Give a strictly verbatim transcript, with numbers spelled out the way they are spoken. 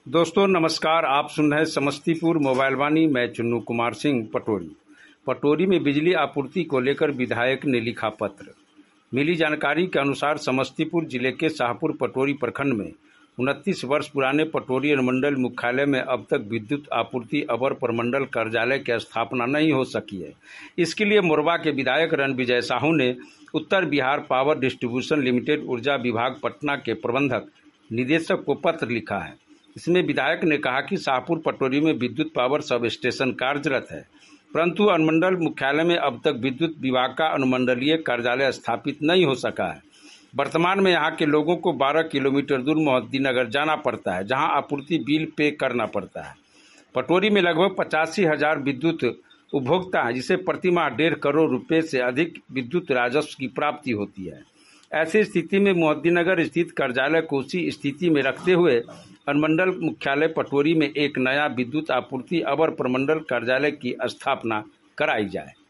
दोस्तों नमस्कार। आप सुन रहे हैं समस्तीपुर मोबाइल वाणी। मैं चुन्नू कुमार सिंह पटोरी। पटोरी में बिजली आपूर्ति को लेकर विधायक ने लिखा पत्र। मिली जानकारी के अनुसार समस्तीपुर जिले के शाहपुर पटोरी प्रखंड में उनतीस वर्ष पुराने पटोरी अनुमंडल मुख्यालय में अब तक विद्युत आपूर्ति अवर प्रमंडल कार्यालय की स्थापना नहीं हो सकी है। इसके लिए मोरबा के विधायक रणविजय साहू ने Uttar Bihar power distribution limited ऊर्जा विभाग पटना के प्रबंधक निदेशक को पत्र लिखा है। इसमें विधायक ने कहा कि शाहपुर पटोरी में विद्युत पावर सब स्टेशन कार्यरत है, परंतु अनुमंडल मुख्यालय में अब तक विद्युत विभाग का अनुमंडलीय कार्यालय स्थापित नहीं हो सका है। वर्तमान में यहाँ के लोगों को बारह किलोमीटर दूर मोहद्दीनगर जाना पड़ता है, जहाँ आपूर्ति बिल पे करना पड़ता है। पटोरी में लगभग पचासी हजार विद्युत उपभोक्ता हैं, जिसे प्रतिमाह डेढ़ करोड़ रुपए से अधिक विद्युत राजस्व की प्राप्ति होती है। ऐसी स्थिति में मोहद्दीनगर स्थित कार्यालय को उसी स्थिति में रखते हुए अनुमंडल मुख्यालय पटोरी में एक नया विद्युत आपूर्ति अवर प्रमंडल कार्यालय की स्थापना कराई जाए।